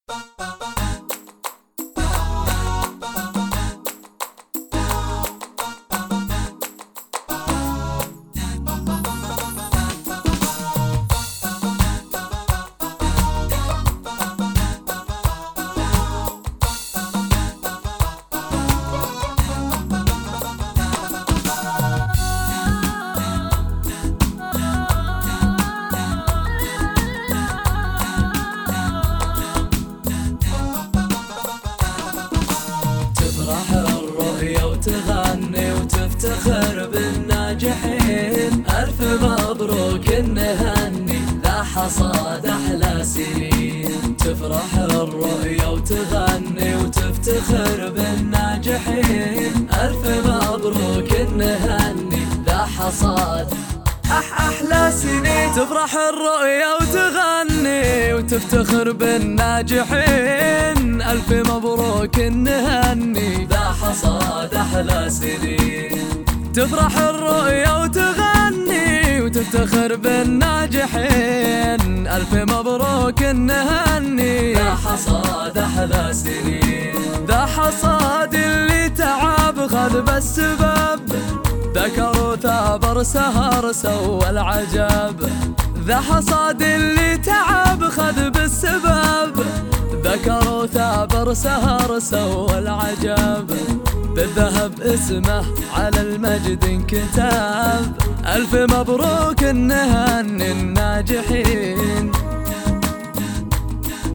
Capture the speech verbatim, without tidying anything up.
وتغني وتفتخر بالناجحين، ألف مبروك نهني ذا حصاد أحلى سنين. تفرح الرؤية وتغني وتفتخر بالناجحين، ألف مبروك نهني ذا حصاد أح أحلى سنين. تفرح الرؤية وتغني وتفتخر بالناجحين، ألف مبروك نهني ذا حصاد أحلى سنين. تفرح الرؤية وتغني وتفتخر بالناجحين، ألف مبروك نهني ذا حصاد أحلى سنين. ذا حصاد اللي تعب خذ بالسبب، ذكر وثابر سهر سوى العجب. ذا حصاد اللي تعب خذ بالسبب، ذكر وثابر سهر سوى العجب. بالذهب اسمه على المجد انكتب، ألف مبروك نهني الناجحين.